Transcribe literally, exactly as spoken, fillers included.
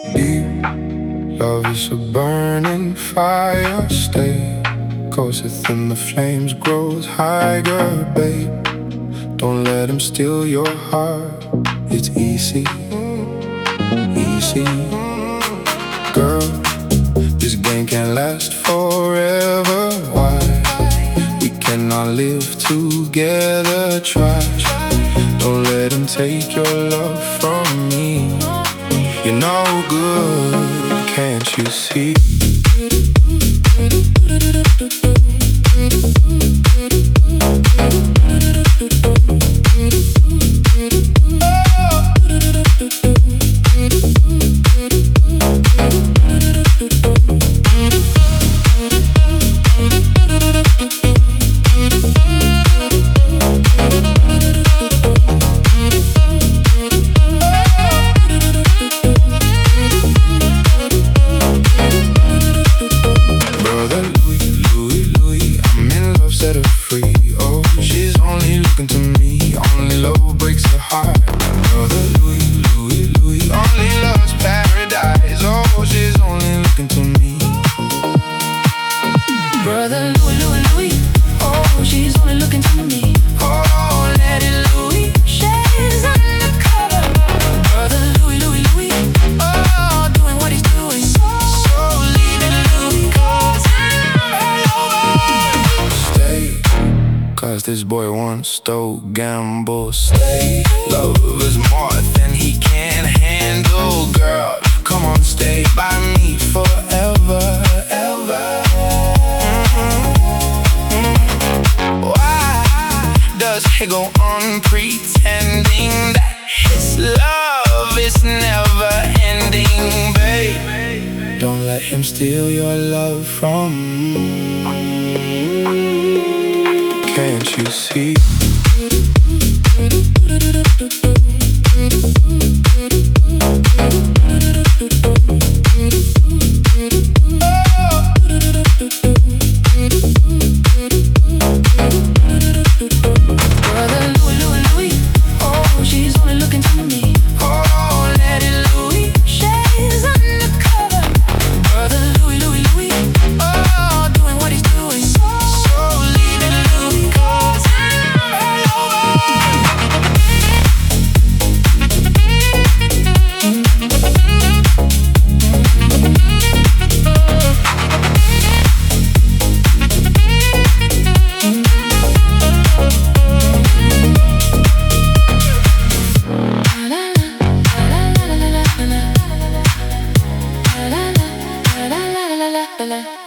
Deep love is a burning fire. Stay closer than the flames grows higher, babe. Don't let him steal your heart. It's easy, easy. Girl, this game can't last forever. Why? We cannot live together. Try. Don't let him take your love from me. You're no good, can't you see? Set her free. Oh, she's only looking to me. Only love breaks her heart. Brother Louis, Louis, Louis only loves paradise. Oh, she's only looking to me. Brother Louis, Louis, Louis. Oh, she's only looking to me. Oh, let it Louis. She's undercover. Brother Louis, Louis, Louis. Oh, doing what he's doing. So, so leave it Louis, 'cause I'm over. Stay, 'cause this boy wants to gamble. Stay, love is more than he can handle. Girl, come on, stay by me forever, ever. Mm-hmm. Why does he go on pretending that his love is never ending, babe? Don't let him steal your love from me. Can't you see? Brother Louis, Louis, Louis. Oh, she's only looking to me. Oh, let it Louis. She's undercover. Brother Louis, Louis, Louis. Oh, doing what he's doing. So, so leave it Louis, 'cause I'm la la la la la.